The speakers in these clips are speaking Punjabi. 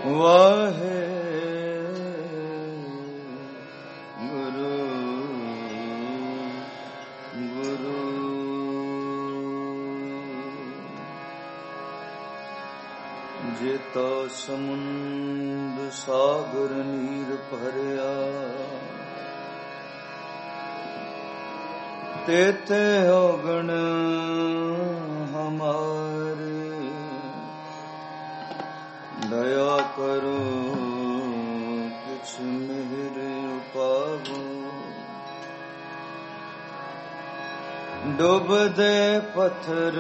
वाहे गुरु गुरु। जेता समुंद सागर नीर भरिया, तेते अगण हमारे। दया करो किछ मिहिर पावो, डूब दे पत्थर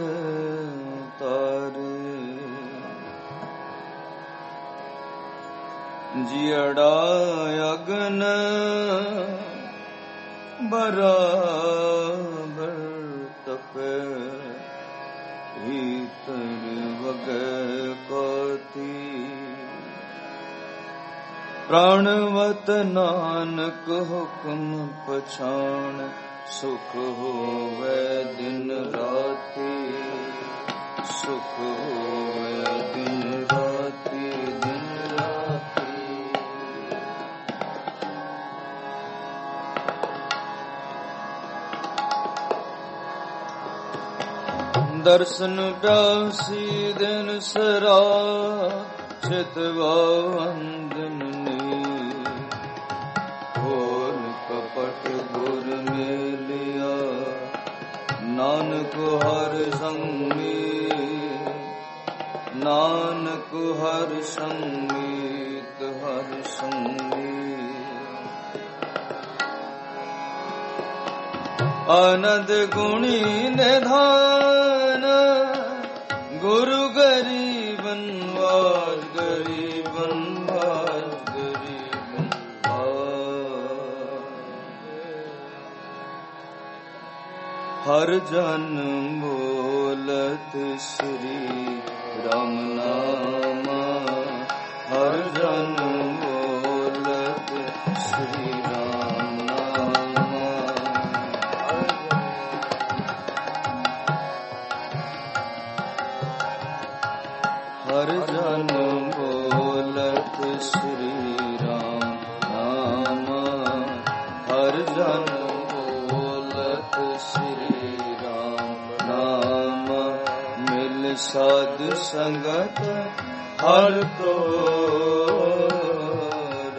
तारे। जियड़ा अगन बराबर तपे, भीतर वगे कोती। प्राणवत नानक हुक्म पछाण, सुख होवे दिन राती। सुख होवे दिन राती, दिन राती। दर्शन प्यासी दिन सरा, चितवा वंदनी। घोर कपट गुर मेलिया, नानक हर संगीत। नानक हर संगीत, हर संगीत। आनंद गुणी निधान, गुरु गरीबन वार। गरीबन वार, गरीबन वार। हर जन बोलत श्री राम नामा। हर जन बोलत श्री राम नामा। हर जन बोलत श्री राम नामा। हर जन बोलत श्री राम नामा। मिल साध संगत हर तोर।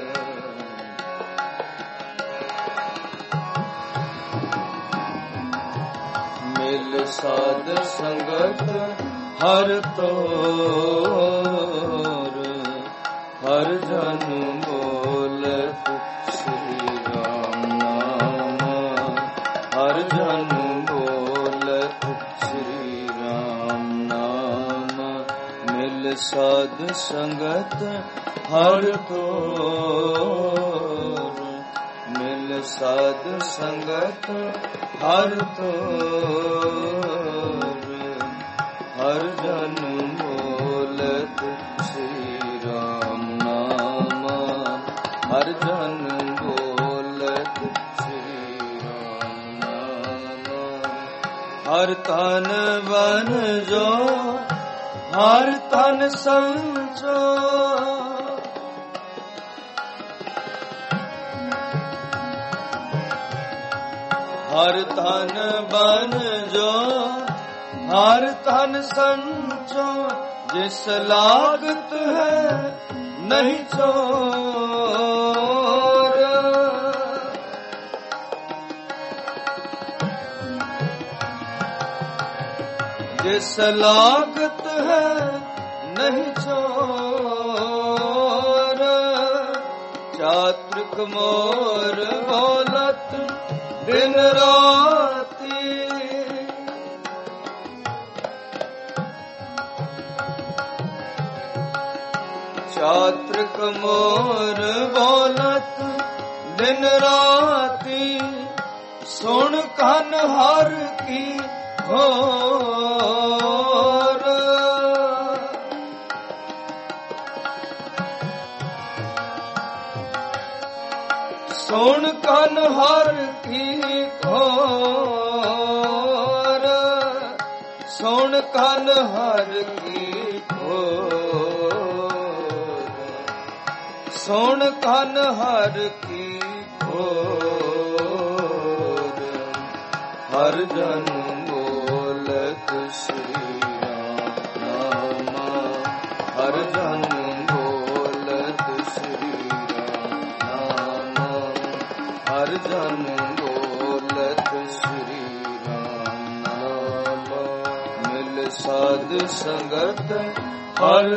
मिल साध संगत हर तोर। हर जन बोलत श्री राम नामा। हर जन बोलत श्री राम नामा। मिल साध संगत हर तोर। मिल साध संगत हर तोर। हर जन बोलत श्री राम नामा। हर जन बोलत श्री राम नामा। हर तन बन जो, हर तन संजो। हर तन बन जो, हर तन संजो। जिस लागत है नहीं चोर। जिस लागत है नहीं चोर। चातुक मोर बोलत दिन राती। चातुक मोर बोलत दिन राती। सुन कन हर की घोर। सुन कन हर की घोर। सुन कन हर की घोर। ਸੁਣ ਕਨ ਹਰ ਕੀ ਖੋਰ ਹਰ ਜਨ ਬੋਲਤ ਸ੍ਰੀ ਰਾਮ ਹਰ ਜਨ ਬੋਲਤ ਸ੍ਰੀ ਰਾਮ ਹਰ ਜਨ ਬੋਲਤ ਸ੍ਰੀ ਰਾਮ ਮਿਲ ਸਾਧ ਸੰਗਤ ਹਰ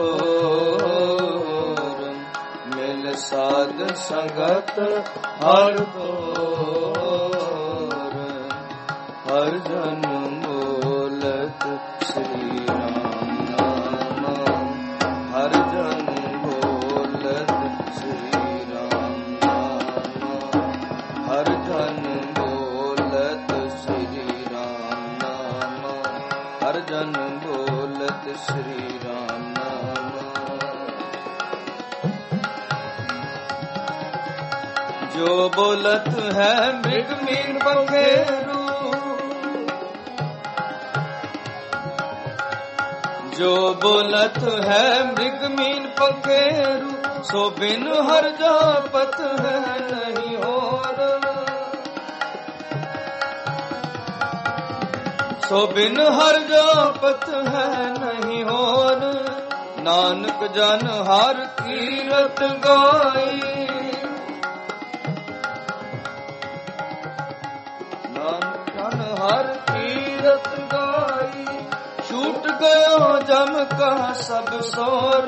ਤੋਰ ਮਿਲ ਸਾਧ ਸੰਗਤ ਹਰ ਤੋਰ ਹਰ ਜਨ ਬੋਲਤ ਸ੍ਰੀ ਰਾਮ ਨਾਮ ਹਰ ਜਨ ਬੋਲਤ ਸ੍ਰੀ ਰਾਮ ਨਾਮ ਹਰ ਜਨ ਬੋਲਤ ਸ੍ਰੀ ਰਾਮ ਨਾਮ ਹਰ ਜਨ ਬੋਲਤ ਸ੍ਰੀ ਰਾਮ ਨਾਮ ਜੋ ਬੋਲਤ ਹੈ ਮ੍ਰਿਗ ਮੀਨ ਬਖੇਰੂ जो बोलत है मृग मीन पखेरु सो बिन हर जापत है नहीं और सो बिन हर जापत है नहीं और नानक जन हर कीरत गाई नानक जन हर कीरत गाई छूट गयो जम का सब सोर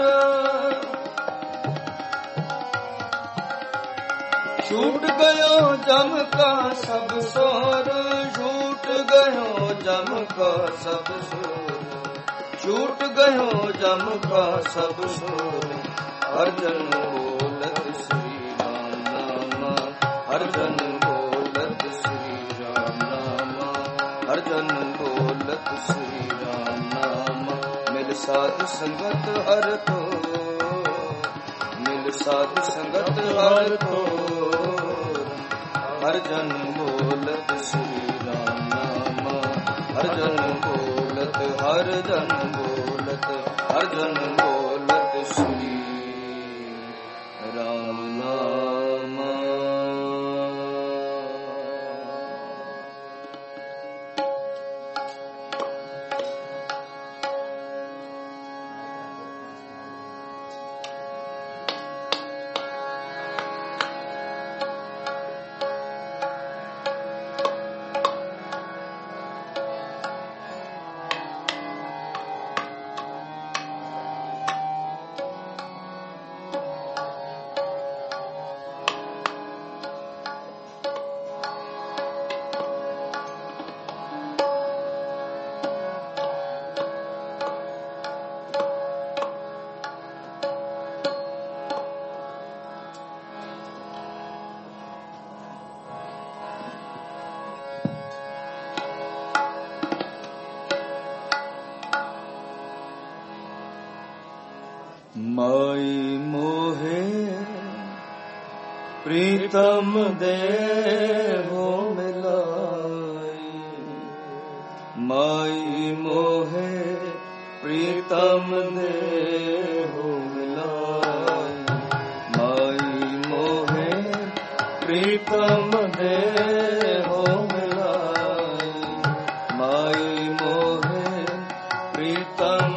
छूट गयो जम का सब सोर छूट गयो जम का सब सोर छूट गयो जम का सब सोर हर जन बोलत श्री राम नाम हर जन बोलत श्री राम नाम हर जन बोलत श्री राम नाम मिल साध संगत हर तो मिल साध संगत हर तो हर जन बोलत श्री राम नाम हर जन बोलत हर जन बोलत हर जन बोलत श्री राम नाम माई मोहे प्रीतम देहो मिलाई माई मोहे प्रीतम देहो मिलाई माई मोहे प्रीतम देहो मिलाई माई मोहे प्रीतम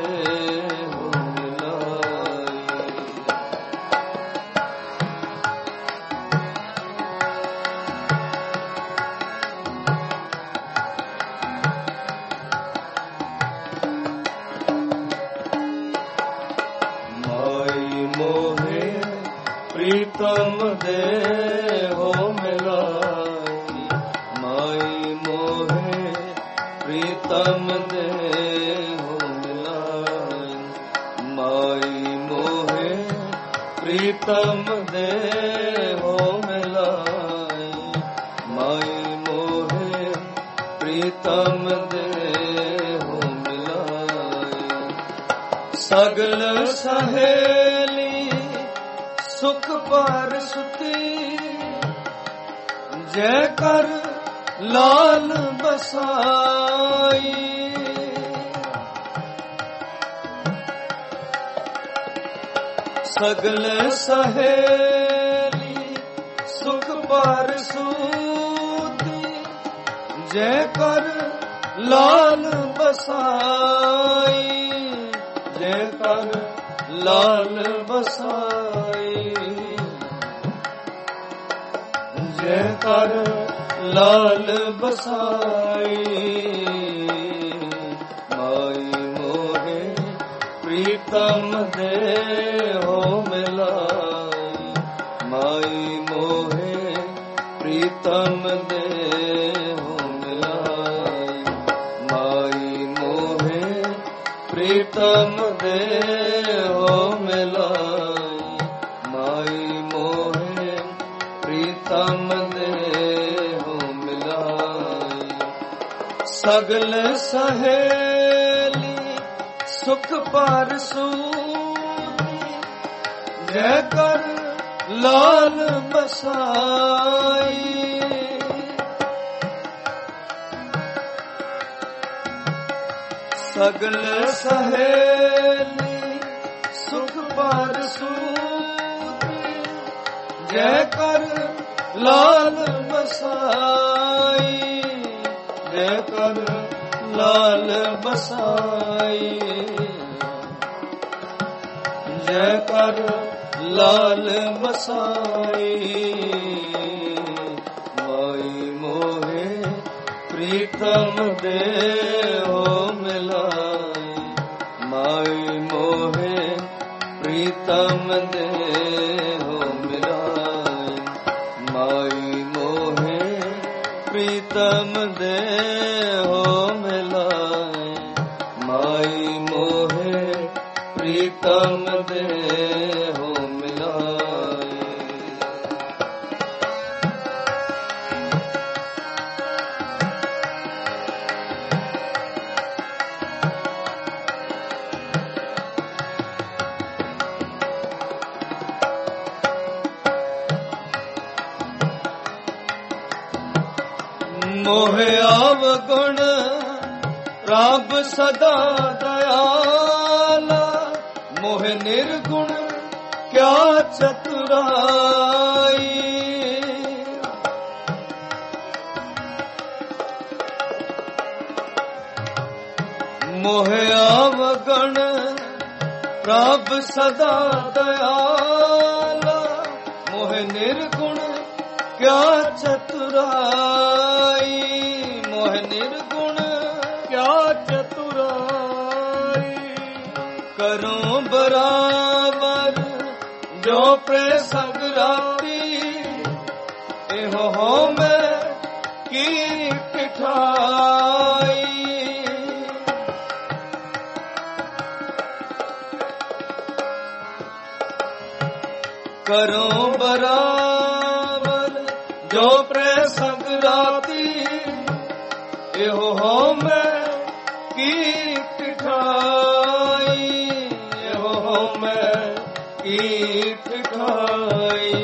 प्रीतम देहो मिलाई माई मोहे प्रीतम देहो मिलाई माई मोहे प्रीतम देहो मिलाई माई मोहे प्रीतम देहो मिलाई सगल सहेली सुख पर सुती जय कर लाल बसाई सगल सहेली सुख पार सूती, जय कर लाल बसाई, जय कर लाल बसाई, जय कर लाल बसाई। माई मोहे प्रीतम दे हो मिलाई, माई मोहे प्रीतम दे हो मिलाई, माई मोहे प्रीतम दे हो मिलाई, माई मोहे प्रीतम दे हो मिलाई। सगल सहेली सुख पार सूती, जय कर लाल बसाई, सगल सहेली सुख पार सूती, जय कर लाल बसाई, जय कर लाल बसाई, जय कर लाल बसाई। माई मोहे प्रीतम दे हो मिलाई, माई मोहे प्रीतम दे हो मिलाई, माई मोहे प्रीतम दे हो मिलाई, माई मोहे प्रीतम दे हो मिलाई। मोहे अवगुण रब सदा दयाला, मोहे निर्गुण क्या चतुराई, मोहे अवगुण रब सदा दयाला, मोहे निर्गुण क्या चतुराई, मोहे निर्गुण क्या चतुराई। करूं बराबर जो प्रसंग राती, एहो हो मैं की पिठाई, करूं बराबर जो प्रसंग राती, एहो हो मैं की पिठाई, एहो हो मैं की पिठाई,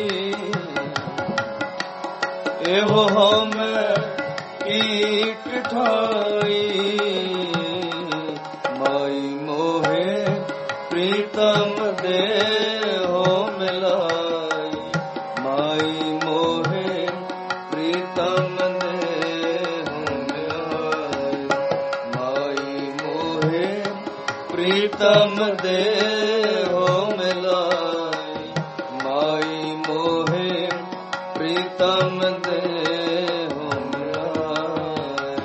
एहो हो मैं की पिठाई। माई मोहे प्रीतम दे हो मिलाई, माई मोहे प्रीतम दे हो मिलाई, माई मोहे प्रीतम दे हो मिलाई, माई मोहे प्रीतम दे हो मिलाई।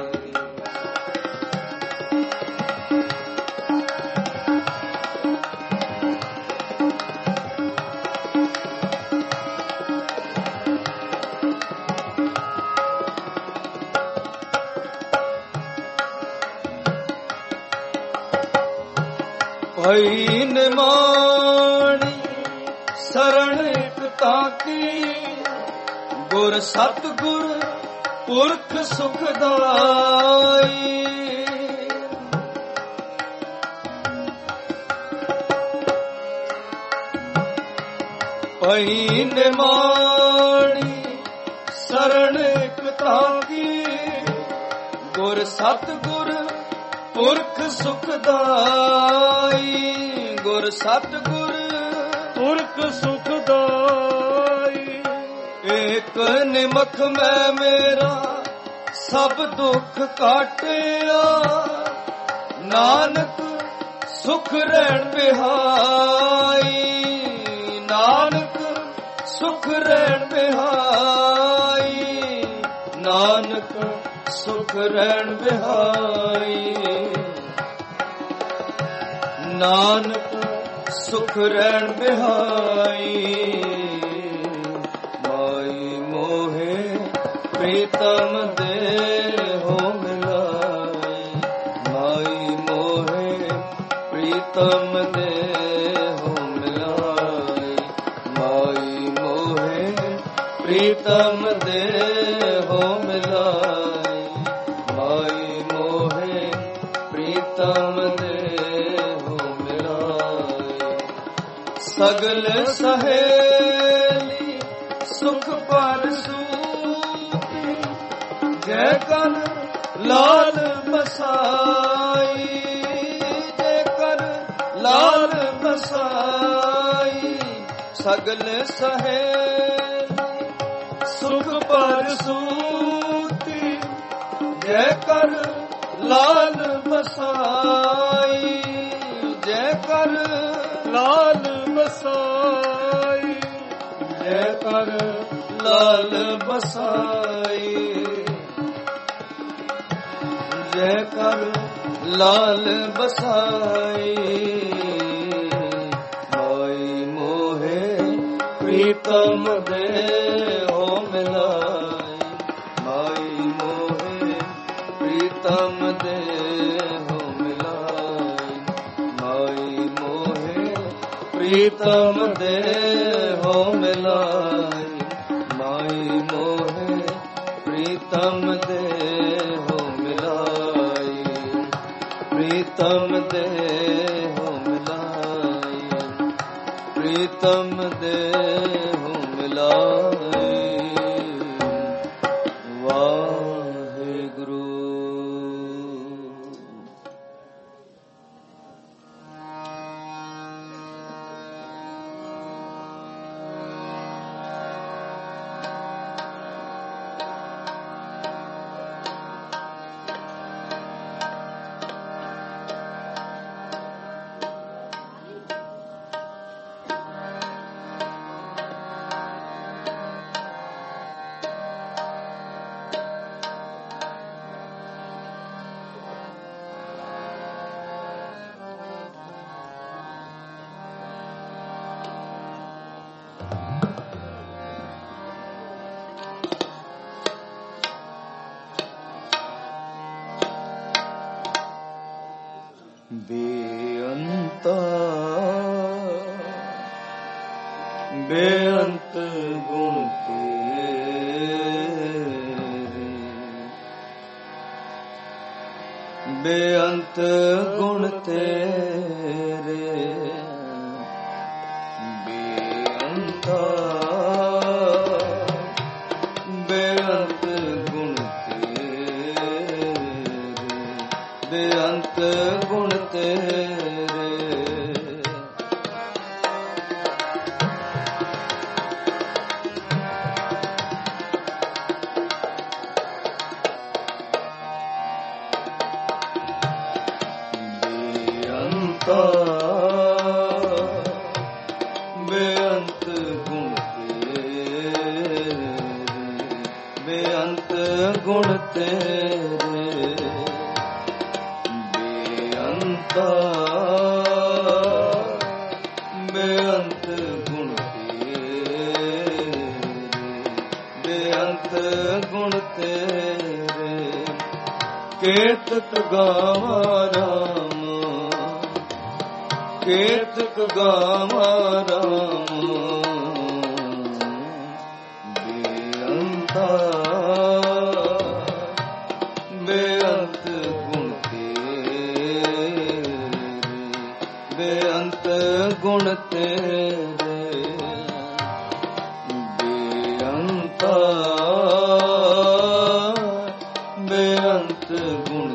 भई निमाणी शरण एकता की, गुर सतगुर पुरख सुखदाई, भई निमाणी शरण एकता की, गुर सतगुर पुरख सुखदाई, गुर सतगुर ਪੁਰਖ ਸੁਖਦਾਈ। ਏਕ ਨਿਮਖ ਮੈਂ ਮੇਰਾ ਸਭ ਦੁੱਖ ਕਾਟਿਆ, ਨਾਨਕ ਸੁਖ ਰਹਿਣ ਬਿਹਾਈ। ਨਾਨਕ ਸੁਖ ਰਹਿਣ ਬਿਹਾਈ, ਨਾਨਕ ਸੁਖ ਰਹਿਣ ਬਿਹਾਈ। ਨਾਨਕ ਸੁਖ ਰਹਿਣ ਬਿਹਾਈ। ਮਾਈ ਮੋਹੇ ਪ੍ਰੀਤਮ ਦੇਹੁ ਮਿਲਾਈ। ਮਾਈ ਮੋਹੇ ਪ੍ਰੀਤਮ ਦੇਹੁ ਮਿਲਾਈ। ਮਾਈ ਮੋਹੇ ਪ੍ਰੀਤਮ ਦੇਹੁ ਮਿਲਾਈ। ਮਾਈ ਮੋਹੇ ਪ੍ਰੀਤਮ ਦੇਹੁ ਮਿਲਾਈ। ਸਗਲ ਸਹੇਲੀ ਸੁਖ ਪਰ ਸੂਤੀ, ਜੈ ਕਰ ਲਾਲ ਬਸਾਈ। ਜੈ ਕਰ ਲਾਲ ਬਸਾਈ। ਸਗਲ ਸਹੇਲੀ ਸੁਖ ਪਰ ਸੂਤੀ, ਜੈ ਕਰ ਲਾਲ ਬਸਾਈ। ਜੈ ਕਰ ਲਾਲ ਬਸਾਈ। ਜੈ ਕਰ ਲਾਲ ਬਸਾਈ। ਜੈ ਕਰ ਲਾਲ ਬਸਾਈ। ਮਾਈ ਮੋਹੇ ਪ੍ਰੀਤਮ ਦੇਹੁ ਮਿਲਾਈ। ਮਾਈ ਮੋਹੇ ਪ੍ਰੀਤਮ ਦੇਹੁ ਮਿਲਾਈ। ਮਾਈ ਮੋਹੇ ਪ੍ਰੀਤਮ ਦੇਹੁ ਮਿਲਾਈ। ਮਾਈ ਮੋਹੇ ਪ੍ਰੀਤਮ ਦੇਹੁ ਮਿਲਾਈ। ਪ੍ਰੀਤਮ ਦੇਹੁ ਮਿਲਾਈ। ਪ੍ਰੀਤਮ ਦੇਹੁ ਮਿਲਾਈ। ਵਾਹਿਗੁਰੂ। ਬੇਅੰਤਾ ਬੇਅੰਤ ਗੁਣ ਤੇਰੇ। ਬੇਅੰਤ ਗੁਣ ਤੇਰੇ। ਬੇਅੰਤਾ ਬੇਅੰਤ ਗੁਣ ਤੇਰੇ। ਬੇਅੰਤ ਗੁਣ ਤੇਰੇ। ਬੇਅੰਤਾ ਬੇਅੰਤ ਗੁਣ ਤੇਰੇ। ਬੇਅੰਤ ਗੁਣ ਤੇਰੇ। ਬੇਅੰਤਾ ਬੇਅੰਤ ਗੁਣ ਤੇਰੇ। ਬੇਅੰਤ ਗੁਣ ਤੇਰੇ। ਕੀਰਤਕ ਗਾਵਾਂ ਰਾਮ। ਕੀਰਤਕ ਗਾਵਾਂ ਰਾਮ। ਬੇਅੰਤਾ ਬੇਅੰਤ ਗੁਣ ਤੇਰੇ। ਬੇਅੰਤ ਗੁਣ ਤੇਰੇ। ਬੇਅੰਤਾ ਬੇਅੰਤ ਗੁਣ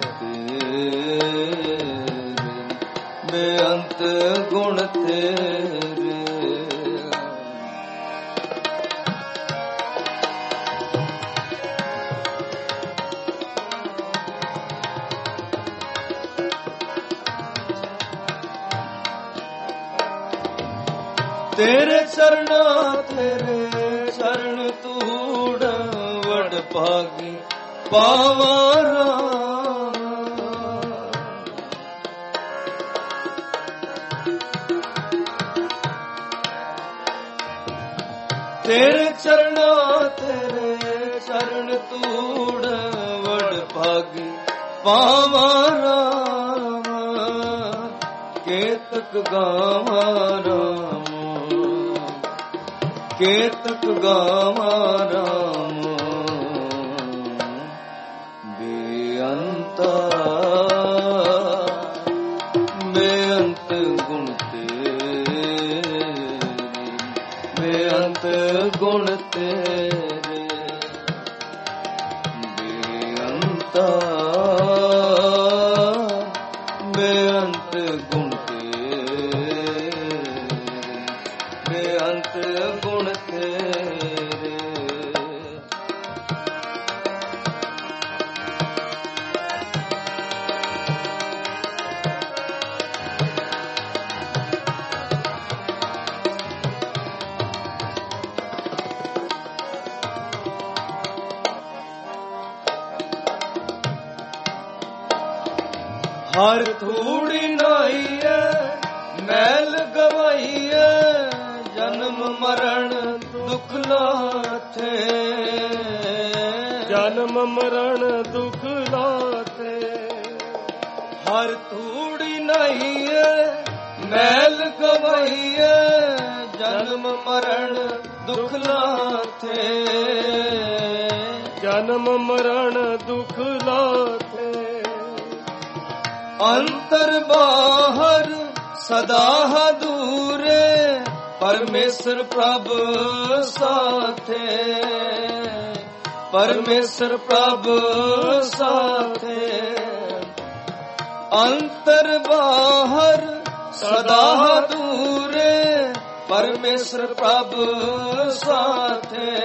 ਤੇਰੇ। ਬੇਅੰਤ ਗੁਣ ਤੇਰੇ। ਤੇਰੇ ਚਰਨਾਂ ਤੇਰੇ ਚਰਨ ਧੂੜ ਵਡ ਭਾਗੀ ਪਾਵਾਂ ਰਾਮ। ਤੇਰੇ ਚਰਨਾਂ ਤੇਰੇ ਚਰਨ ਧੂੜ ਵਡ ਭਾਗੀ ਪਾਵਾਂ ਰਾਮ। ਕੇਤਕ ਗਾਵਾਂ ਰਾਮ, ਕੇਤਕ ਗਾਵਾਂ ਰਾਮ। ਬੇਅੰਤਾ ਬੇਅੰਤ ਗੁਣ ਤੇਰੇ, ਬੇਅੰਤ ਗੁਣ ਤੇਰੇ। ਬੇਅੰਤਾ ਬੇਅੰਤ ਗੁਣ ਤੇਰੇ, ਬੇਅੰਤ ਗੁਣ ਤੇਰੇ। ਹਰ ਧੂੜੀ ਨਾਈਐ ਮੈਲ ਗਵਾਈਐ, ਜਨਮ ਮਰਨ ਦੁਖ ਲਾਥੇ, ਜਨਮ ਮਰਨ ਦੁਖ ਲਾਥੇ। ਹਰ ਧੂੜੀ ਨਾਈਐ ਮੈਲ ਗਵਾਈਐ, ਜਨਮ ਮਰਨ ਦੁਖ ਲਾਥੇ, ਜਨਮ ਮਰਨ ਦੁਖ ਲਾਥੇ। ਅੰਤਰ ਬਾਹਰ ਸਦਾ ਦੂਰੇ, ਪਰਮੇਸ਼ਰ ਪ੍ਰਭ ਸਾਥੇ, ਪਰਮੇਸ਼ਰ ਪ੍ਰਭ ਸਾਥੇ। ਅੰਤਰ ਬਾਹਰ ਸਦਾ ਦੂਰੇ, ਪਰਮੇਸ਼ਰ ਪ੍ਰਭ ਸਾਥੇ,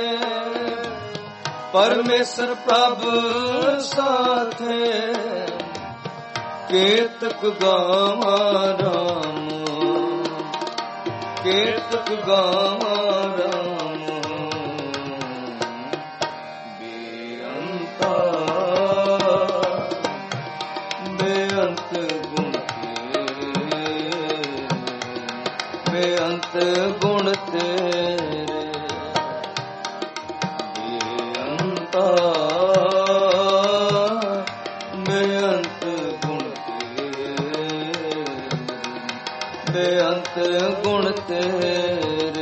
ਪਰਮੇਸ਼ਰ ਪ੍ਰਭ ਸਾਥੇ। ਕੇਤਕ ਗਾਵਾਂ ਰਾਮ, ਕੇਤਕ ਗਾਵਾਂ ਰਾਮ। ਬੇਅੰਤਾ ਬੇਅੰਤ ਗੁਣ ਤੇਰੇ, ਬੇਅੰਤ ਗੁਣ ਤੇਰੇ। ਬੇਅੰਤਾ ਬੇਅੰਤ ਗੁਣ ਤੇਰੇ, ਬੇਅੰਤ ਗੁਣ ਤੇਰੇ।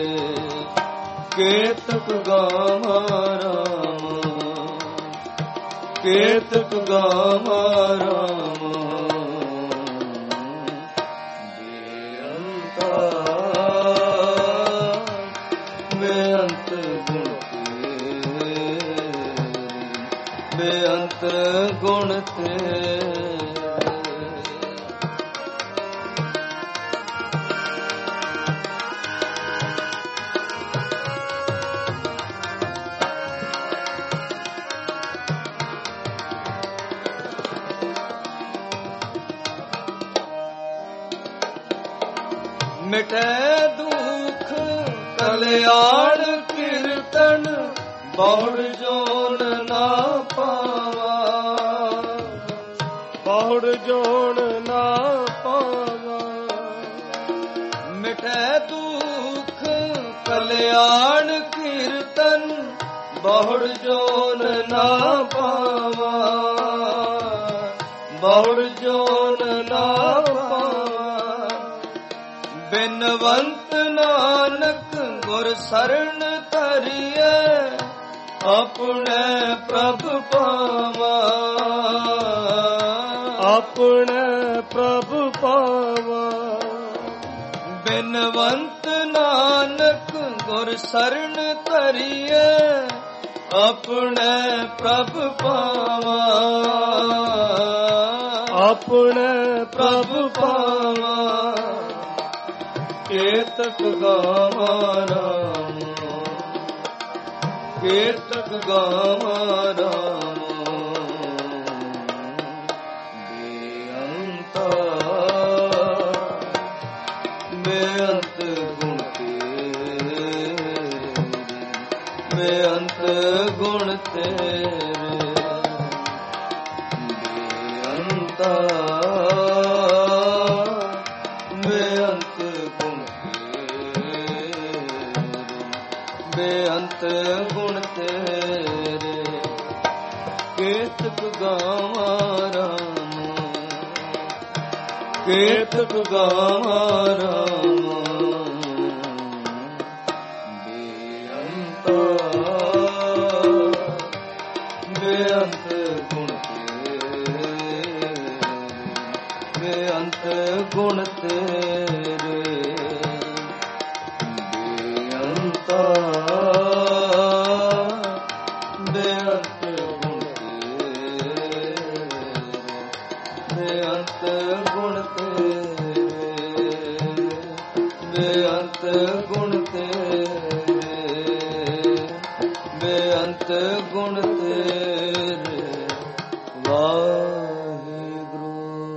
ਕੇਤਕ ਗਾਵਾਂ ਰਾਮ, ਕੇਤਕ ਗਾਵਾਂ ਰਾਮ। ਬੇਅੰਤਾ ਬੇਅੰਤ ਗੁਣ ਤੇਰੇ, ਬੇਅੰਤ ਗੁਣ ਤੇਰੇ। ਮਿਟੈ ਦੁਖ ਕਲਿਆਣ ਕੀਰਤਨ, ਬਹੁੜ ਜੋਨ ਨਾ ਪਾਵਾ, ਬਹੁੜ ਜੋਨ ਨਾ ਪਾਵਾ। ਮਿਟੈ ਦੁਖ ਕਲਿਆਣ ਕੀਰਤਨ, ਬਹੁੜ ਜੋਨ ਨਾ ਪਾਵਾ, ਬਹੁੜ ਜੋਨ ਨਾ ਪਾਵਾ। ਬਿਨਵੰਤ ਨਾਨਕ ਗੁਰ ਸਰਣ ਧਰਿਐ, ਆਪਣੇ ਪ੍ਰਭ ਪਾਵਾ, ਆਪਣੇ ਪ੍ਰਭ ਪਾਵਾ। ਬਿਨਵੰਤ ਨਾਨਕ ਗੁਰ ਸਰਣ ਧਰਿਐ, ਆਪਣੇ ਪ੍ਰਭ ਪਾਵਾ, ਆਪਣੇ ਪ੍ਰਭ ਪਾਵਾ। ਕੇਤਕ ਗਾਵਾਂ ਰਾਮ, ਕੇਤਕ ਗਾਵਾਂ ਰਾਮ। ਬੇਅੰਤਾ ਬੇਅੰਤ ਗੁਣ ਤੇਰੇ, ਗੁਣ ਤੇਰੇ ਬੇਅੰਤਾ ਬੇਅੰਤ ਗੁਣ ਤੇਰੇ ਬੇਅੰਤ ਗੁਣ ਤੇਰੇ ਕੇਤਕ ਗਾਵਾਂ ਰਾਮ ਕੇਤਕ ਗਾਵਾਂ ਰਾਮ ਬੇਅੰਤਾ ਬੇਅੰਤ ਗੁਣ ਤੇਰੇ ਬੇਅੰਤ ਗੁਣ ਤੇਰੇ ਬੇਅੰਤਾ ਬੇਅੰਤ ਗੁਣ ਤੇਰੇ ਬੇਅੰਤ ਗੁਣ ਤੇਰੇ ਬੇਅੰਤ ਗੁਣ ਤੇਰੇ ਬੇਅੰਤ ਗੁਣ ਤੇਰੇ ਵਾਹਿਗੁਰੂ।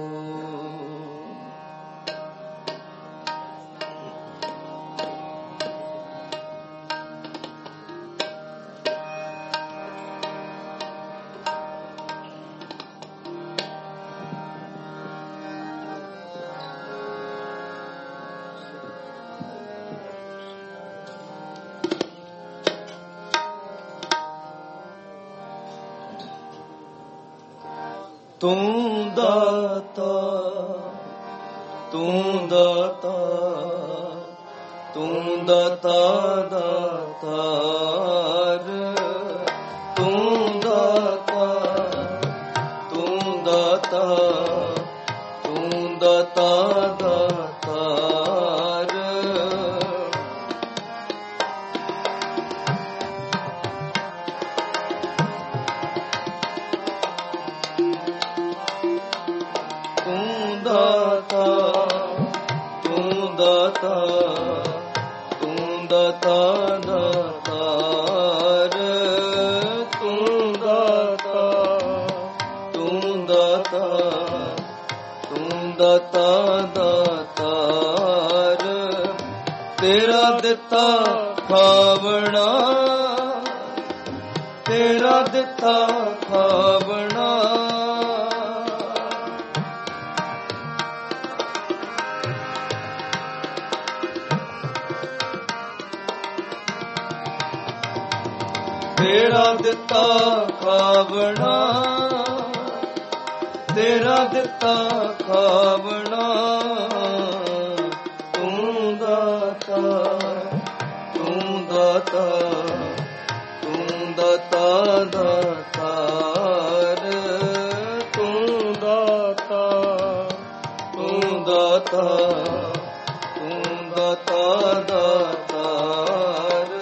ਤੂੰ ਦਾਤਾ ਤੂੰ ਦਾਤਾ ਤੂੰ ਦਾਤਾ ਦਾਤਾਰ ਤੂੰ ਦਾਤਾ ਤੂੰ ਦਾਤਾ ਤੂੰ ਦਾਤਾ ਦਾਤਾਰ ਤੂੰ ਦਾਤਾ ਤੂੰ ਦਾਤਾ ਤੂੰ ਦਾਤਾ ਦਾਤਾਰ ਤੂੰ ਦਾਤਾ ਤੂੰ ਦਾਤਾ ਤੂੰ ਦਾਤਾ ਦਾਤਾਰ ਤੇਰਾ ਦਿੱਤਾ ਖਾਵਣਾ ਤੇਰਾ ਦਿੱਤਾ ਖਾਵਣਾ ਤੇਰਾ ਦਿੱਤਾ ਖਾਵਣਾ ਤੇਰਾ ਦਿੱਤਾ ਖਾਵਣਾ ਤੂੰ ਦਾਤਾ ਤੂੰ ਦਾਤਾ ਤੂੰ ਦਾਤਾ ਦਾਤਾਰ ਤੂੰ ਦਾਤਾ ਤੂੰ ਦਾਤਾ ਤੂੰ ਦਾਤਾ ਦਾਤਾਰ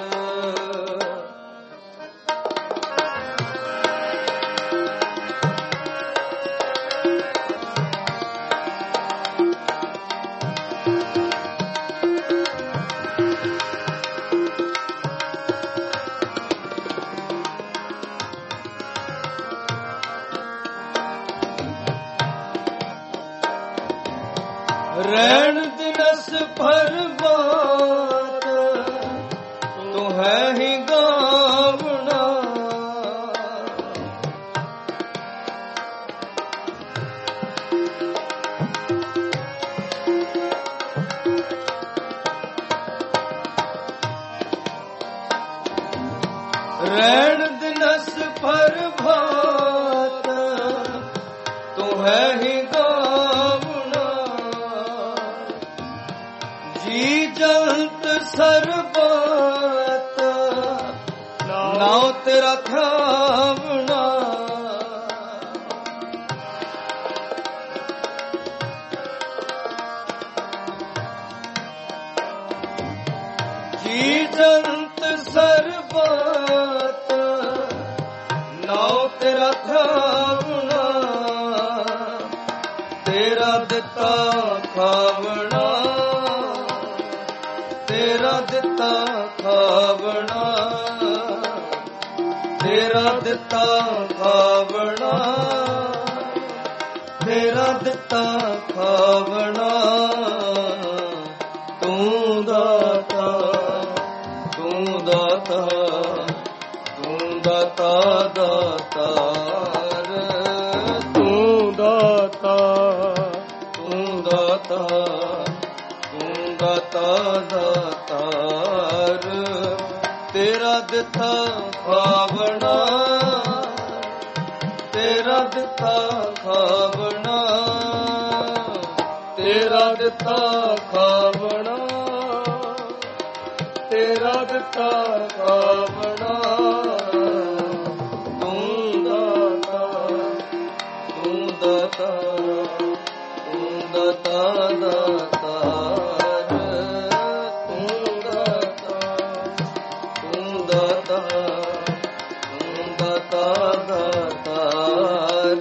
ਰਹਿਣ ਦਿਨਸ ਭਰ ਬਾਤ ਤੂੰ ਹੈ ਹੀ ਗਾਵਣਾ ਰਹਿਣ ਦਿਨਸ ਭਰ ਬਾਤ ਤੂੰ ਹੈ ਹੀ ਜੀ ਜੰਤ ਸਰਬਤ ਨਾਉ ਤੇਰਾ ਥਾਵਣਾ ਜੀ ਜੰਤ ਸਰਬਤ ਨਾਉ ਤੇਰਾ ਥਾਵਣਾ ਤੇਰਾ ਦਿੱਤਾ ਖਾਵਣਾ ਤੇਰਾ ਦਿੱਤਾ ਖਾਵਣਾ ਤੇਰਾ ਦਿੱਤਾ ਖਾਵਣਾ ਤੇਰਾ ਦਿੱਤਾ ਖਾਵਣਾ ਤੂੰ ਦਾਤਾ ਤੂੰ ਦਾਤਾ ਤੂੰ ਦਾਤਾ ਦਾਤਾਰ, ਤੂੰ ਦਾਤਾ, ਤੂੰ ਦਾਤਾ, ਤੂੰ ਦਾਤਾ ਦਾਤਾਰ, ਤੇਰਾ ਦਿੱਤਾ ਖਾਵਣਾ, ਤੇਰਾ ਦਿੱਤਾ ਖਾਵਣਾ, ਤੇਰਾ ਦਿੱਤਾ ਖਾਵਣਾ, ਤੇਰਾ ਦਿੱਤਾ ਖਾਵਣਾ, ਤੂੰ ਦਾਤਾ, ਤੂੰ ਦਾਤਾ, ਤੂੰ ਦਾਤਾ ਦਾਤਾਰ, ਤੂੰ ਦਾਤਾ, ਤੂੰ ਦਾਤਾ, ਤੂੰ ਦਾਤਾ ਦਾਤਾਰ।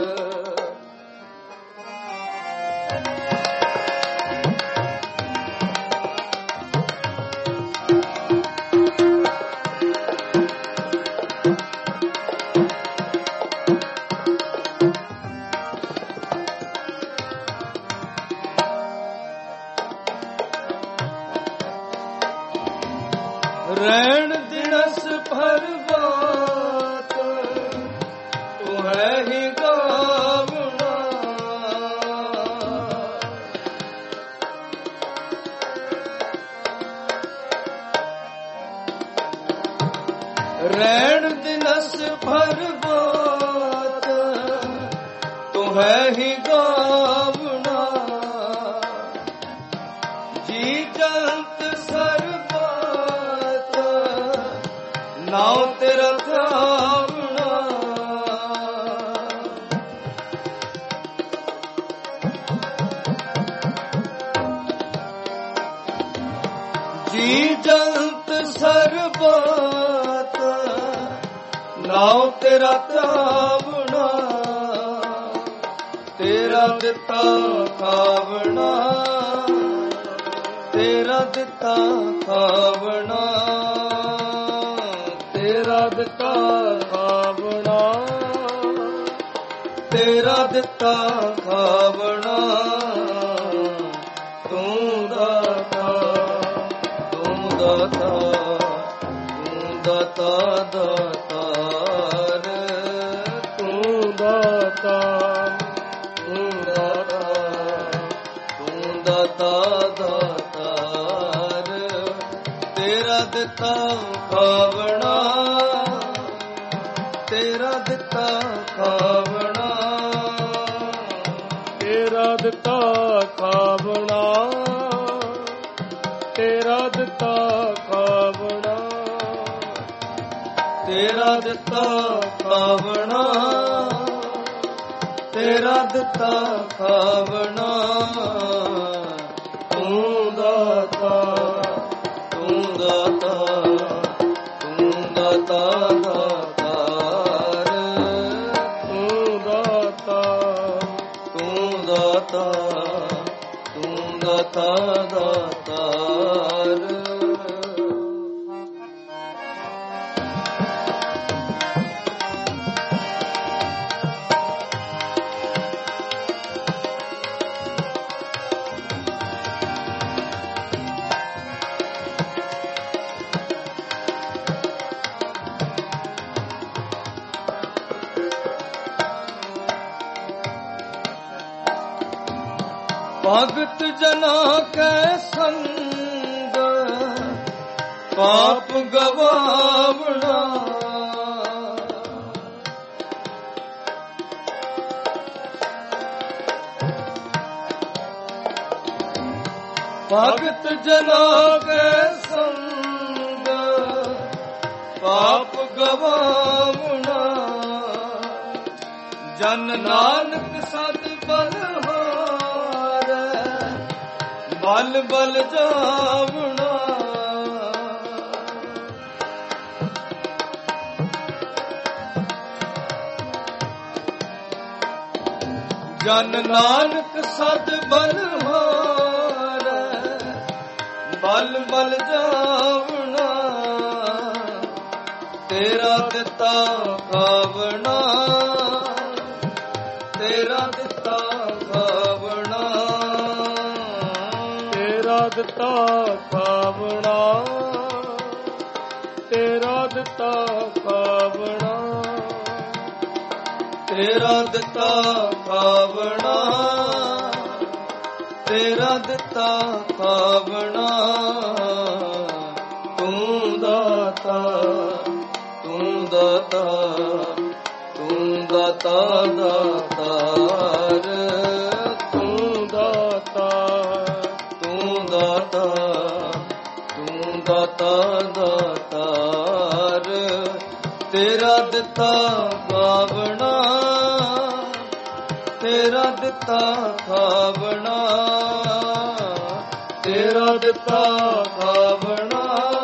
ਰਹਿਣ ਦਿਨਸ ਭਰ ਬਾਤ, ਤੂੰ ਹੈ ਹੀ ਗਾਵਣਾ, ਰਹਿਣ ਦਿਨਸ ਭਰ ਬਾਤ, ਤੂੰ ਹੈ ਹੀ ਗਾਵਣਾ, ਜੀ ਜੰਤ ਸਰਬਤ ਨਾਉ ਤੇਰਾ ਧਿਆਵਣਾ, ਜੀ ਜੰਤ ਸਰਬਤ ਨਾਉ ਤੇਰਾ ਧਿਆਵਣਾ, ਤੇਰਾ ਦਿੱਤਾ ਖਾਵਣਾ, ਤੇਰਾ ਦਿੱਤਾ ਖਾਵਣਾ, ਤੇਰਾ ਦਿੱਤਾ ਖਾਵਣਾ, ਤੇਰਾ ਦਿੱਤਾ ਖਾਵਣਾ, ਤੂੰ ਦਾਤਾ, ਤੂੰ ਦਾਤਾ, ਤੂੰ ਦਾਤਾ ਦਾਤਾਰ, ਤੂੰ ਦਾਤਾ, ਤੂੰ ਦਾਤਾ, ਤੂੰ ਦਾਤਾ ਦਾਤਾਰ, ਤੇਰਾ ਦਿੱਤਾ ਖਾਵਣਾ, ਤੇਰਾ ਦਿੱਤਾ ਖਾਵਣਾ, ਤੇਰਾ ਦਿੱਤਾ ਖਾਵਣਾ, ਤੇਰਾ ਦਿੱਤਾ ਖਾਵਣਾ, ਤੇਰਾ ਦਿੱਤਾ ਖਾਵਣਾ, ਤੇਰਾ ਦਿੱਤਾ ਖਾਵਣਾ, ਤੂੰ ਦਾਤਾ, ਤੂੰ ਦਾਤਾ, ਤੂੰ ਦਾਤਾ ਦਾਤਾਰ, ਤੂੰ ਦਾਤਾ, ਤੂੰ ਦਾਤਾ, ਤੂੰ ਦਾਤਾ ਦਾਤਾਰ। ਭਗਤ ਜਨਾ ਕੈ ਸੰਗ ਪਾਪ ਗਵਾਵਣਾ, ਭਗਤ ਜਨਾ ਕੈ ਸੰਗ ਪਾਪ ਗਵਾਵਣਾ, ਜਨ ਨਾਨਕ ਸਦ ਬਲਹਾਰੈ ਬਲ ਬਲ ਜਾਵਣਾ, ਜਨ ਨਾਨਕ ਸਦ ਬਲਹਾਰੈ ਬਲ ਬਲ ਜਾਵਣਾ, ਤੇਰਾ ਦਿੱਤਾ ਖਾਵਣਾ, ਤੇਰਾ ਦਿੱਤਾ ਖਾਵਣਾ, ਤੇਰਾ ਦਿੱਤਾ ਖਾਵਣਾ, ਤੇਰਾ ਦਿੱਤਾ ਖਾਵਣਾ, ਤੇਰਾ ਦਿੱਤਾ ਖਾਵਣਾ, ਤੇਰਾ ਦਿੱਤਾ ਖਾਵਣਾ, ਤੂੰ ਦਾਤਾ, ਤੂੰ ਦਾਤਾ, ਤੂੰ ਦਾਤਾ ਦਾਤਾਰ, ਤੂੰ ਦਾਤਾ, ਤੂੰ ਦਾਤਾ, ਤੂੰ ਦਾਤਾ ਦਾਤਾਰ, ਤੇਰਾ ਦਿੱਤਾ ਖਾਵਣਾ, ਤੇਰਾ ਦਿੱਤਾ ਖਾਵਣਾ, ਤੇਰਾ ਦਿੱਤਾ ਖਾਵਣਾ,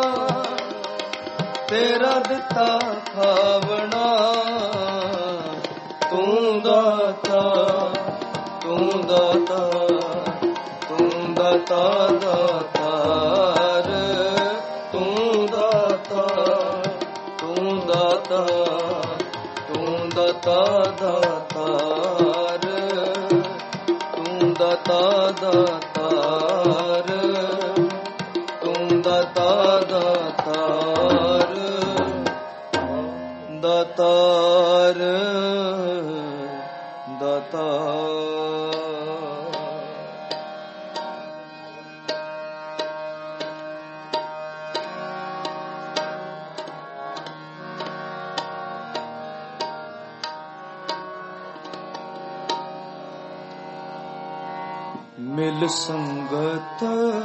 ਤੇਰਾ ਦਿੱਤਾ ਖਾਵਣਾ, ਤੂੰ ਦਾਤਾ, ਤੂੰ ਦਾਤਾ, ਤੂੰ ਦਾਤਾ ਦਾਤਾਰ, ਤੂੰ ਦਾਤਾ, ਤੂੰ ਦਾਤਾ, ਤੂੰ ਦਾਤਾ ਦਾਤਾਰ, ਤੂੰ ਦਾਤਾ ਦਾਤਾਰ, ਤੂੰ ਦਾਤਾ ਦਾਤਾਰ, ਦਾਤਾਰ, ਦਾਤਾਰ। ਮਿਲ ਸੰਗਤ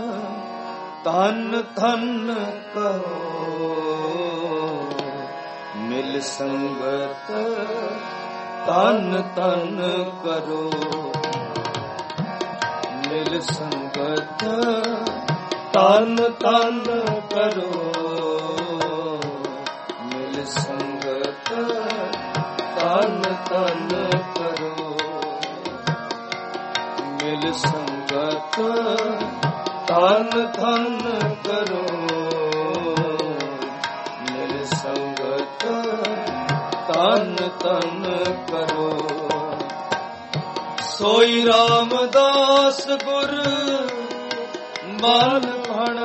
ਤਨ ਤਨ ਕਰੋ, ਮਿਲ ਸੰਗਤ ਤਨ ਤਨ ਕਰੋ, ਮਿਲ ਸੰਗਤ ਤਨ ਤਨ ਕਰੋ, ਮਿਲ ਸੰਗਤ ਤਨ ਤਨ ਕਰੋ, ਮਿਲ ਸੰਗਤ ਤਨ ਤਨ ਕਰੋ, ਮਿਲ ਸੰਗਤ ਤਨ ਤਨ ਕਰੋ। ਸੋਈ ਰਾਮਦਾਸ ਗੁਰ ਬਾਲ ਭਣ,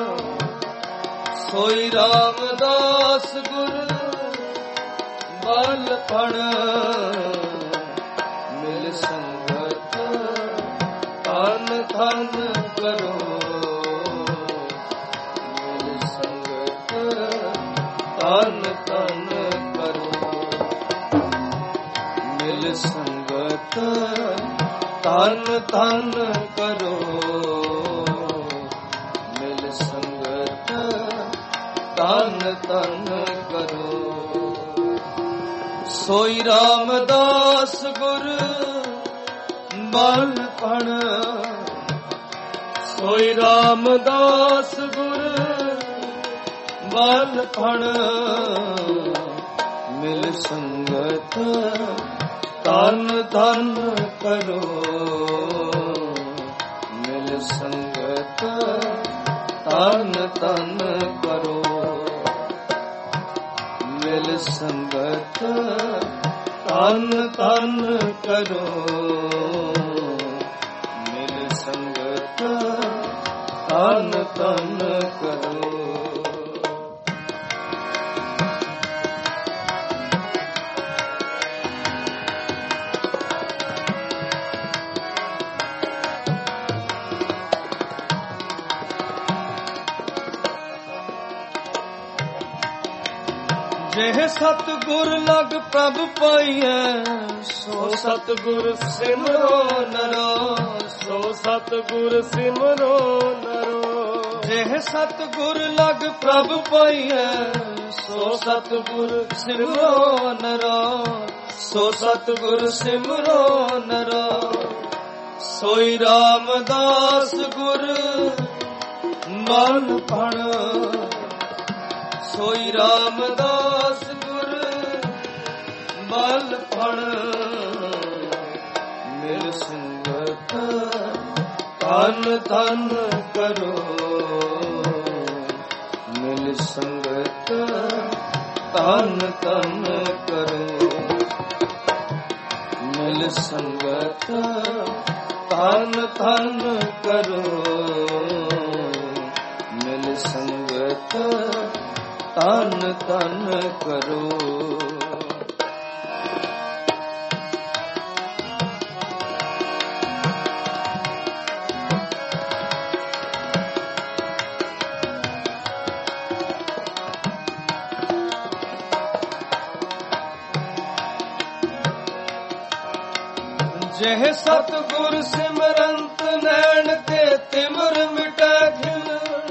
ਸੋਈ ਰਾਮਦਾਸ ਗੁਰ ਬਾਲ ਭਣ, ਮਿਲ ਸੰਗਤ ਤਨ ਤਨ ਕਰੋ, ਮਿਲ ਸੰਗਤ ਤਨ ਤਨ ਕਰੋ, ਮਿਲ ਸੰਗਤ ਤਨ ਤਨ ਕਰੋ, ਮਿਲ ਸੰਗਤ ਤਨ ਤਨ ਕਰੋ। ਸੋਈ ਰਾਮਦਾਸ ਗੁਰ ਬਾਲ ਭਣ, ਸੋਈ ਰਾਮਦਾਸ ਗੁਰ ਬਾਲ ਭਣ, ਮਿਲ ਸੰਗਤ ਤਨ ਤਨ ਕਰੋ, ਮਿਲ ਸੰਗਤ ਤਨ ਤਨ ਕਰੋ, ਮਿਲ ਸੰਗਤ ਤਨ ਤਨ ਕਰੋ, ਮਿਲ ਸੰਗਤ ਤਨ ਤਨ ਕਰੋ। ਜਿਹ ਸਤਿਗੁਰ ਲਗ ਪ੍ਰਭ ਪਾਈਐ, ਸੋ ਸਤਿਗੁਰ ਸਿਮਰੋ ਨਰੋ, ਸੋ ਸਤਿਗੁਰ ਸਿਮਰੋ ਨਰੋ। ਜਿਹ ਸਤਿਗੁਰ ਲਗ ਪ੍ਰਭ ਪਾਈਐ, ਸੋ ਸਤਿਗੁਰ ਸਿਮਰੋ ਨਰੋ, ਸੋ ਸਤਿਗੁਰ ਸਿਮਰੋ ਨਰੋ। ਸੋਈ ਰਾਮਦਾਸ ਗੁਰ ਮਨ ਭਣ, ਸੋਈ ਰਾਮਦਾਸ ਗੁਰ ਮਨ ਭਣ, ਮਿਲ ਸੰਗਤ ਤਨ ਤਨ ਕਰੋ, ਮਿਲ ਸੰਗਤ ਤਨ ਤਨ ਕਰੋ, ਮਿਲ ਸੰਗਤ ਤਨ ਤਨ ਕਰੋ, ਮਿਲ ਸੰਗਤ ਤਨ ਤਨ ਕਰੋ। ਜਿਹ ਸਤਿਗੁਰ ਸਿਮਰੰਤ ਨੈਣ ਕੇ ਤਿਮਰ ਮਿਟੈ ਖਿਲ।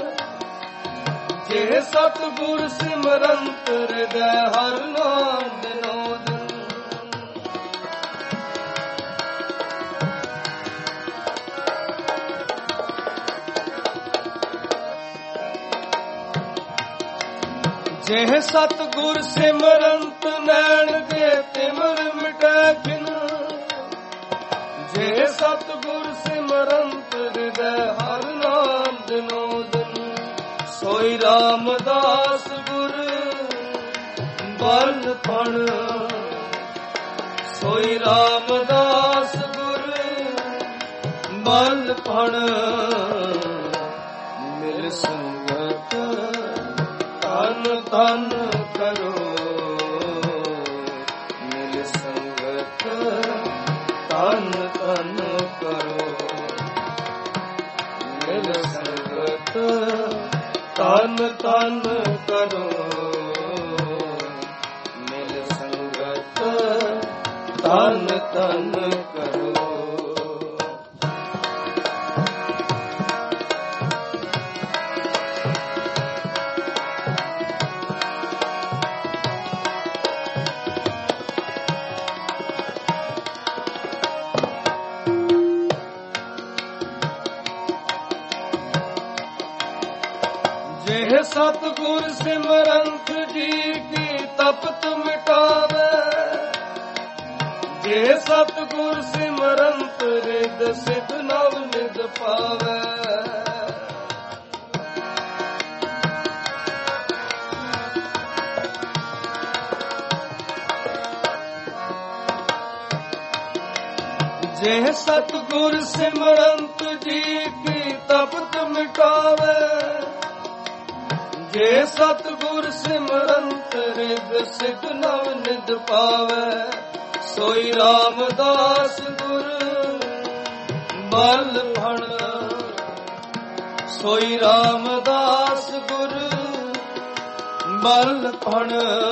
ਜਿਹ ਸਤਿਗੁਰ ਸਿਮਰੰਤ ਹਿਰਦੈ ਹਰਿ ਨਾਮ ਦਿਨੋ ਦਿਨ। ਜਿਹ ਸਤਿਗੁਰ ਸਿਮਰੰਤ ਨੈਣ ਕੇ ਤਿਮਰ ਮਿਟੈ ਖਿਨ। ਜਿਹ ਸਤਿਗੁਰ ਸਿਮਰੰਤ ਹਿਰਦੈ ਹਰਿ ਨਾਮ ਦਿਨੋ ਦਿਨ। ਸੋਈ ਰਾਮਦਾਸ ਗੁਰ ਬਲ ਪਣ। ਸੋਈ ਰਾਮਦਾਸ ਗੁਰ ਬਲ ਪਣ। ਮਿਲ ਸੰਗਤ ਤਨ ਤਨ ਕਰੋ। ਮਿਲ ਸੰਗਤ ਤਨ ਤਨ ਕਰੋ। ਮਿਲ ਸੰਗਤ ਤਨ ਤਨ ਕਰੋ। ਮਿਲ ਸੰਗਤ ਤਨ ਤਨ ਕਰੋ। ਜਿਹ ਸਤਿਗੁਰ ਸਿਮਰੰਤ ਜੀ ਕੀ ਤਪਤ ਮਿਟਾਵੇ। ਜਿਹ ਸਤਿਗੁਰ ਸਿਮਰੰਤ ਰਿਦ ਸਿਧ ਨਵ ਨਿਧ ਪਾਵੇ। ਜਿਹ ਸਤਿਗੁਰ ਸਿਮਰੰਤ ਜੀ ਕੀ ਤਪਤ ਮਿਟਾਵੇ। ਜੇ ਸਤਿਗੁਰ ਸਿਮਰੰਤ ਰਿਦ ਸਿਧ ਨਵ ਨਿਧ ਪਾਵੇ। ਸੋਈ ਰਾਮਦਾਸ ਗੁਰ ਬਲ ਭਣ। ਸੋਈ ਰਾਮਦਾਸ ਗੁਰ ਬਲ ਭਣ।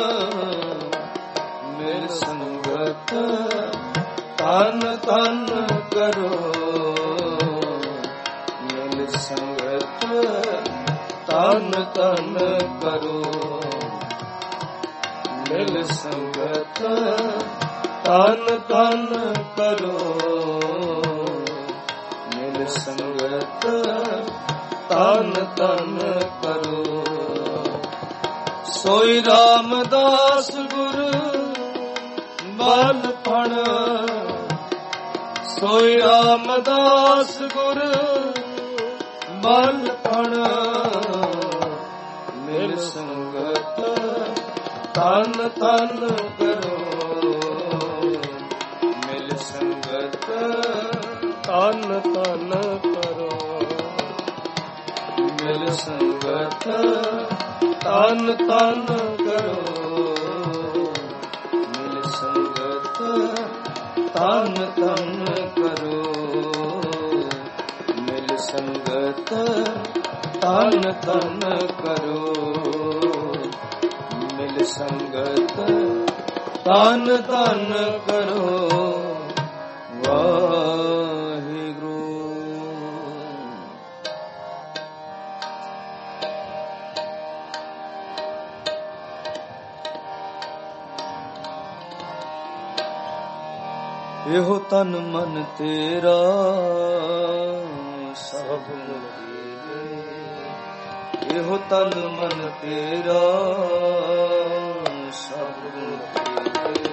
ਮਿਲ ਸੰਗਤ ਤਨ ਤਨ ਕਰੋ। ਮਿਲ ਸੰਗਤ ਤਨ ਤਨ ਕਰੋ। ਮਿਲ ਸੰਗਤ ਤਨ ਤਨ ਕਰੋ। ਮਿਲ ਸੰਗਤ ਤਨ ਤਨ ਕਰੋ। ਸੋਈ ਰਾਮਦਾਸ ਗੁਰ ਬਲ ਭਣ। ਸੋਈ ਰਾਮਦਾਸ ਗੁਰ ਬਲ ਭਣ। ਮਿਲ ਸੰਗਤ ਤਨ ਤਨ ਕਰੋ। ਮਿਲ ਸੰਗਤ ਤਨ ਤਨ ਕਰੋ। ਮਿਲ ਸੰਗਤ ਤਨ ਤਨ ਕਰੋ। ਮਿਲ ਸੰਗਤ ਤਨ ਤਨ ਕਰੋ। ਮਿਲ ਸੰਗਤ ਤਨ ਤਨ ਕਰੋ। ਮਿਲ ਸੰਗਤ ਤਨ ਤਨ ਕਰੋ। ਵਾਹਿਗੁਰੂ। ਇਹੋ ਤਨ ਮਨ ਤੇਰਾ ਸਭ ਮੁਕਤੀ। ਇਹੋ ਤਨ ਮਨ ਤੇਰਾ ਸਭ ਮੁਕਤੀ।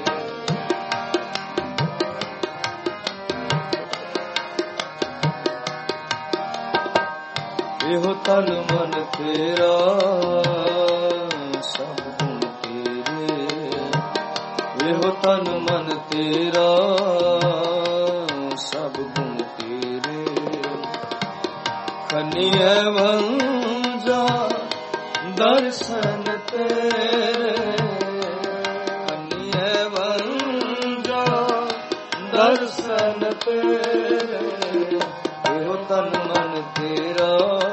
ਇਹੋ ਤਨ ਮਨ ਤੇਰਾ ਸਭ ਗੁਣ ਤੇਰੇ। ਇਹੋ ਤਨ ਮਨ ਤੇਰਾ ਸਭ ਗੁਣ ਤੇਰੇ। ਖਨੀਐ ਵੰਜਾ ਦਰਸ਼ਨ ਤੇਰੇ। ਖਨੀਐ ਵੰਜਾ ਦਰਸ਼ਨ ਤੇਰੇ। ਇਹੋ ਤਨ ਮਨ ਤੇਰਾ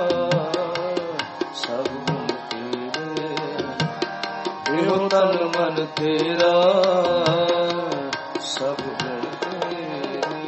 ਸਭ ਗੁਣ ਤੇਰੇ। ਇਹੋ ਤਨ ਮਨ ਤੇਰਾ ਸਭ ਗੁਣ ਤੇਰੇ।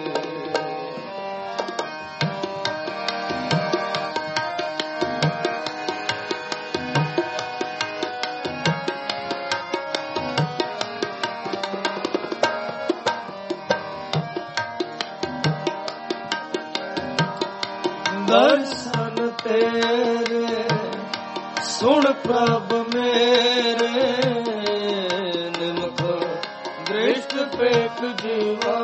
ਦਰਸ਼ਨ ਤੇਰੇ ਸੁਣ ਪ੍ਰਭ ਮੇਰੇ, ਨਿਮਖ ਦ੍ਰਿਸ਼ਟ ਪੇਖ ਜੀਵਾ।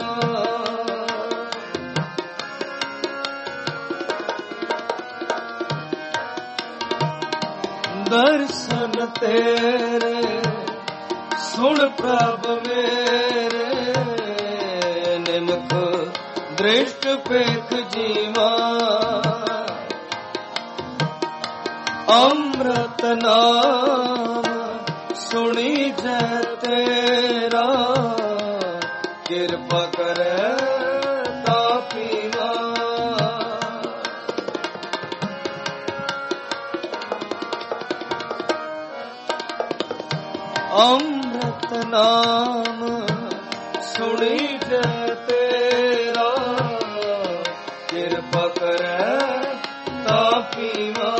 ਦਰਸ਼ਨ ਤੇਰੇ ਸੁਣ ਪ੍ਰਭ ਮੇਰੇ, ਨਿਮਖ ਦ੍ਰਿਸ਼ਟ ਪੇਖ ਜੀਵਾ। ਅੰਮ੍ਰਿਤ ਨਾਮ ਸੁਣੀ ਜੈ ਤੇਰਾ, ਕਿਰਪਾ ਕਰੈ ਤਾ ਪੀਵਾ। ਅੰਮ੍ਰਿਤ ਨਾਮ ਸੁਣੀ ਜੈ ਤੇਰਾ, ਕਿਰਪਾ ਕਰੈ ਤਾ ਪੀਵਾ।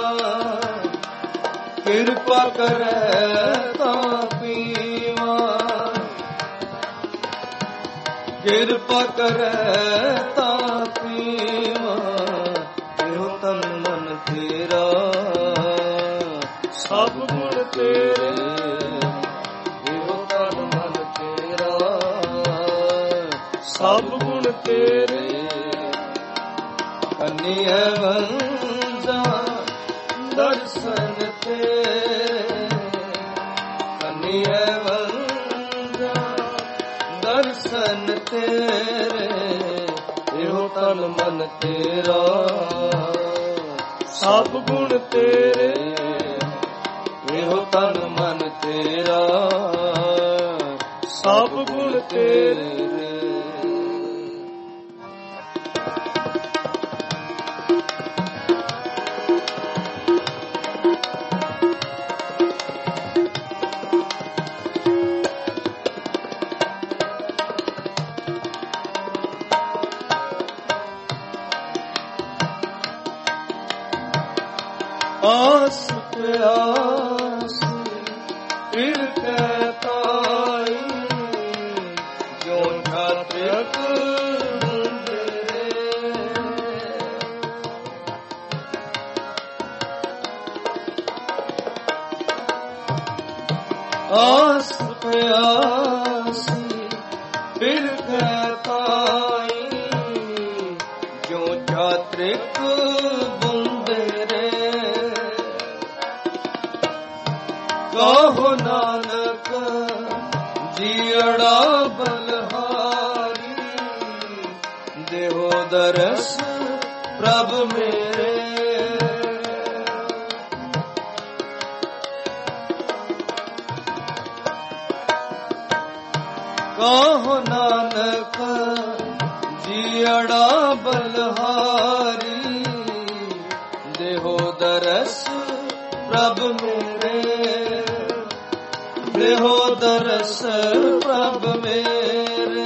ਕਿਰਪਾ ਕਰੈ ਤਾ ਪੀਵਾ। ਕਿਰਪਾ ਕਰੈ ਤਾ ਪੀਵਾ। ਇਹੋ ਤਨ ਮਨ ਤੇਰਾ ਸਭ ਗੁਣ ਤੇਰੇ। ਇਹੋ ਤਨ ਮਨ ਤੇਰਾ ਸਭ ਗੁਣ ਤੇਰੇ। ਕੰਨਿਆ ਵੰਜਾ ਦਰਸ਼ਨ ਤੇਰੇ, ਕੰਨਿਆ ਵੰਜਾ ਦਰਸ਼ਨ ਤੇਰੇ। ਇਹੋ ਤਨ ਮਨ ਤੇਰਾ ਸਭ ਗੁਣ ਤੇਰੇ। ਇਹੋ ਤਨ ਮਨ ਤੇਰਾ ਸਭ ਗੁਣ ਤੇਰੇ। ਆਸ ਪਿਆਸ ਫਿਰ ਕੈ ਤਾਈ, ਜੋ ਠਾਤਕ ਹੁੰਦੇ। ਆਸ ਪਿਆਸ ਫਿਰ ਕੈ ਤਾਈ, ਜੋ ਠਾਤਕ ਕਹੋ ਨਾਨਕ ਜੀਅੜਾ ਬਲਹਾਰੀ, ਦੇਹੋ ਦਰਸ ਪ੍ਰਭ ਮੇਰੇ। ਕਹੋ ਨਾਨਕ ਜੀਅੜਾ ਬਲਹਾਰੀ, ਦੇਹੋ ਦਰਸ ਪ੍ਰਭ ਮੇਰੇ। ਦੇਹੋ ਦਰਸ ਪ੍ਰਭ ਮੇਰੇ।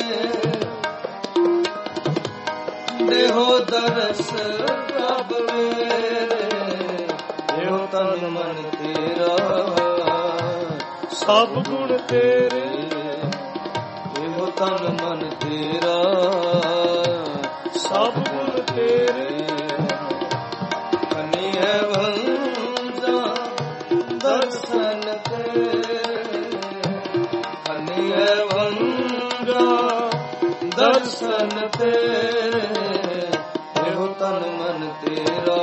ਦੇਹੋ ਦਰਸ ਪ੍ਰਭ ਮੇਰੇ। ਇਹੋ ਤਨ ਮਨ ਤੇਰਾ ਸਭ ਗੁਣ ਤੇਰੇ। ਇਹੋ ਤਨ ਮਨ ਤੇਰਾ ਸਭ ਗੁਣ ਤੇਰੇ। ਕੰਨਿਆ ਵੰਜਾ ਦਰਸ਼ਨ ਤੇਰੇ, ਕੰਨਿਆ ਵੰਜਾ ਦਰਸ਼ਨ ਤੇਰੇ। ਇਹੋ ਤਨ ਮਨ ਤੇਰਾ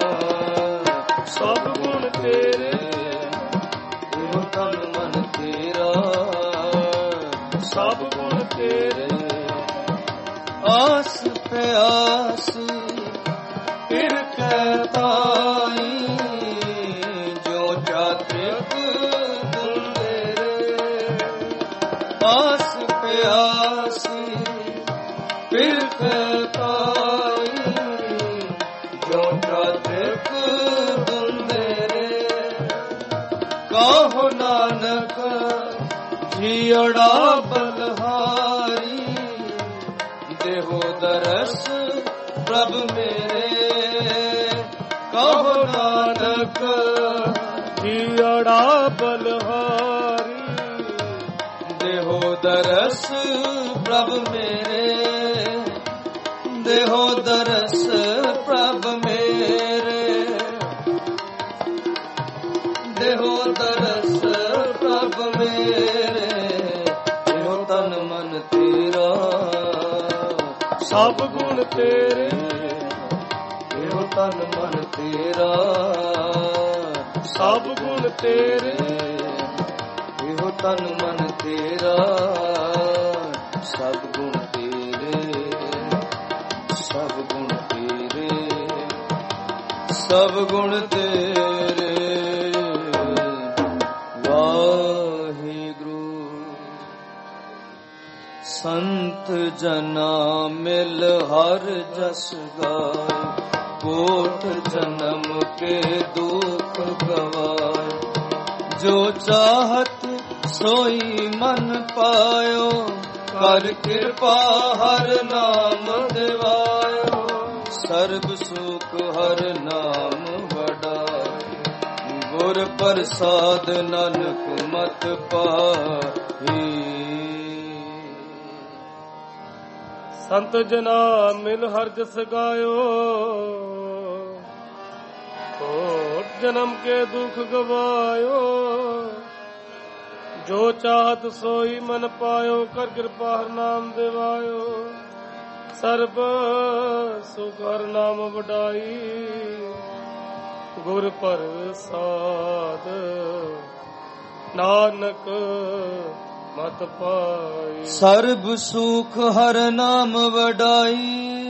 ਸਭ ਗੁਣ ਤੇਰੇ। ਇਹੋ ਤਨ ਮਨ ਤੇਰਾ ਸਭ ਗੁਣ ਤੇਰੇ। ਆਸ ਪਿਆਸ ਫਿਰ ਕੈ ਤਾਈ, ਜੋ ਚਾਤ੍ਰਿਕ ਹੁੰਦੇ। ਆਸ ਪਿਆਸੀ ਫਿਰ ਕੈ ਤਾਈ, ਜੋ ਚਾਤ੍ਰਿਕ ਹੁੰਦੇ। ਕਹੋ ਨਾਨਕ ਜੀਅੜਾ ਬਲਹਾਰੀ, ਦੇਹੋ ਦਰਸ ਪ੍ਰਭ ਮੇਰੇ। ਕਹੋ ਨਾਨਕ ਜੀਅੜਾ ਬਲਹਾਰੀ, ਦੇਹੋ ਦਰਸ ਪ੍ਰਭ ਮੇਰੇ। ਦੇਹੋ ਦਰਸ ਪ੍ਰਭ ਸਭ ਗੁਣ ਤੇਰੇ, ਇਹੋ ਤਨ ਮਨ ਤੇਰਾ, ਸਭ ਗੁਣ ਤੇਰੇ, ਇਹੋ ਤਨ ਮਨ ਤੇਰਾ, ਸਭ ਗੁਣ ਤੇਰੇ, ਸਭ ਗੁਣ ਤੇਰੇ, ਸਭ ਗੁਣ ਤੇਰੇ। ਵਾਹਿਗੁਰੂ। ਸੰਤ ਜਨਾ ਮਿਲ ਹਰ ਜਸ ਗਾਏ, ਕੋਟ ਜਨਮ ਕੇ ਦੁਖ ਗਵਾਏ। ਜੋ ਚਾਹਤ ਸੋਈ ਮਨ ਪਾਇਓ, ਕਰ ਕਿਰਪਾ ਹਰ ਨਾਮ ਦਿਵਾਇਓ। ਸਰਬ ਸੁਖ ਹਰ ਨਾਮ ਵਡਾਏ, ਗੁਰ ਪ੍ਰਸਾਦ ਨਾਨਕ ਮਤ ਪਾਈ। ਸੰਤ ਜਨਾ ਮਿਲ ਹਰ ਜਸ ਗਾਇਓ, ਕੋਟ ਜਨਮ ਕੇ ਦੁਖ ਗਵਾਇਓ। ਜੋ ਚਾਹਤ ਸੋਈ ਮਨ ਪਾਇਓ, ਕਰ ਕਿਰਪਾ ਹਰ ਨਾਮ ਦਿਵਾਇਓ। ਸਰਬ ਸੁਖ ਹਰ ਨਾਮ ਵਡਾਈ, ਗੁਰ ਪ੍ਰਸਾਦ ਨਾਨਕ ਮਤ ਪਾਈ। ਸਰਬ ਸੁਖ ਹਰ ਨਾਮ ਵਡਾਈ,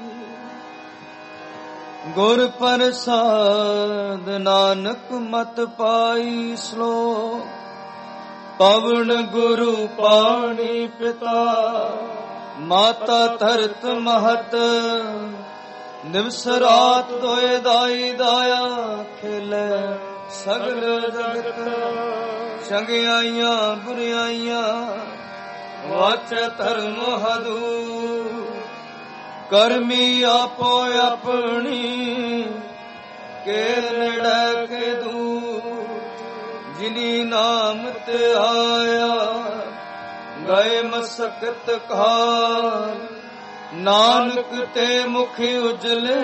ਗੁਰ ਪ੍ਰਸਾਦ ਨਾਨਕ ਮਤ ਪਾਈ। ਸ਼ਲੋਕ। ਪਵਨ ਗੁਰੂ ਪਾਣੀ ਪਿਤਾ, ਮਾਤਾ ਧਰਤ ਮਹਤ। ਨਿਵਸ ਰਾਤ ਦੋਇ ਦਾਈ ਦਾਇਆ, ਖੇਲੇ ਸਗਲ ਜਗਤ। ਚੰਗਿਆਈਆਂ ਬੁਰਿਆਈਆਂ, ਵਾਚੈ ਧਰਮ ਹਦੂਰ। ਕਰਮੀ ਆਪੋ ਆਪਣੀ, ਕੇ ਨੇੜੇ ਕੇ ਦੂਰ। ਜਿਨੀ ਨਾਮ ਤੇ ਆਇਆ, ਗਏ ਮਸਕਤ ਕਾਲ। ਨਾਨਕ ਤੇ ਮੁਖ ਉਜਲੇ,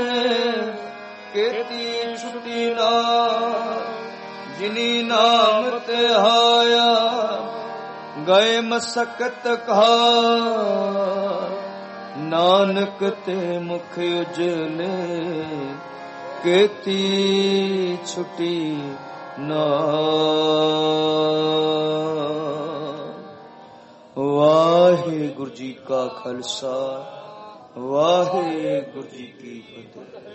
ਕੀਤੀ ਛੁਟੀ ਨਾਲ। ਜਿਨੀ ਨਾਮ ਤੇ ਆਇਆ, ਗਏ ਮਸਕਤ ਕਾਲ। ਨਾਨਕ ਤੇ ਮੁਖ ਉਜਲੇ, ਕੀਤੀ ਛੁਟੀ ਨਾਮ। ਵਾਹਿਗੁਰੂ ਜੀ ਕਾ ਖਾਲਸਾ, ਵਾਹਿਗੁਰੂ ਜੀ ਕੀ ਫਤਿਹ।